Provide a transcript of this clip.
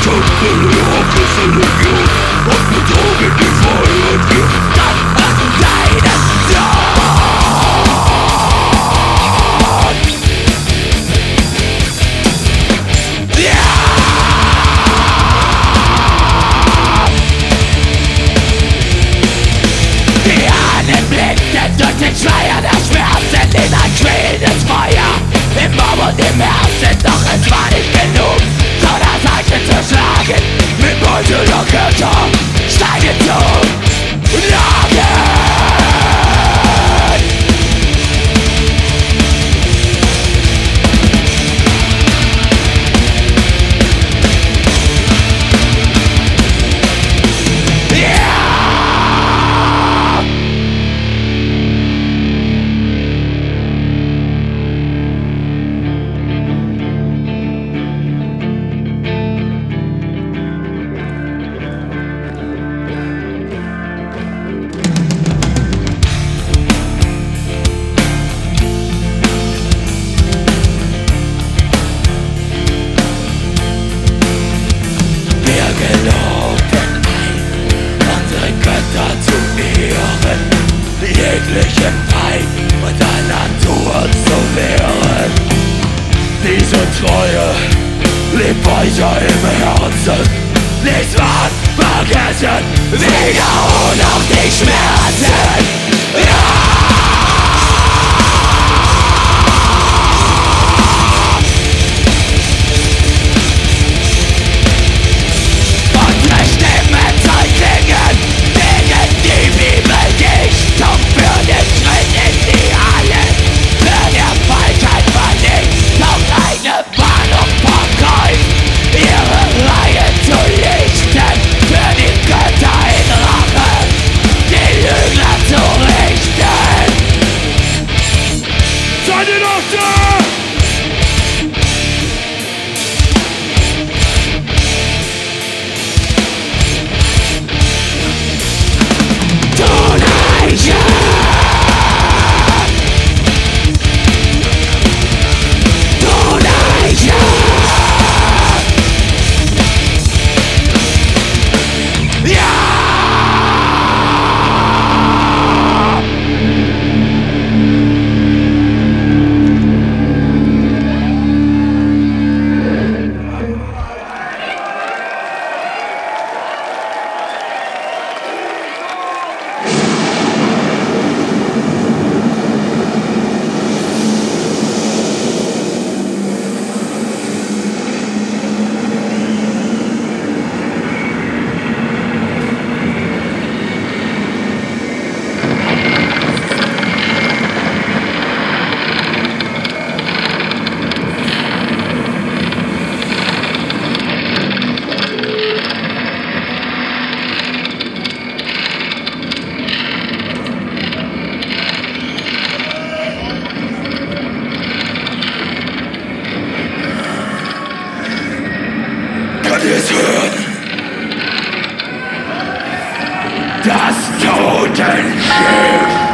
Köpfe leer, Kiste Legion und mit Drogen die Freiheit wir dann an deinen Tod. Ja! Die Ahnen blinden durch den Schleier der Schmerzen in ein quälendes Feuer im Baum und im Herzen, doch es war nicht genug, so das Eichen zu schlagen. Mit Beutel und Köter steigen zu Lagen. Jeglichen Feind und der Natur zu wehren. Diese Treue lebt weiter im Herzen. Nichts wird vergessen, weder und auch die Schmerzen. Ja! Es hören. Das Totenschiff.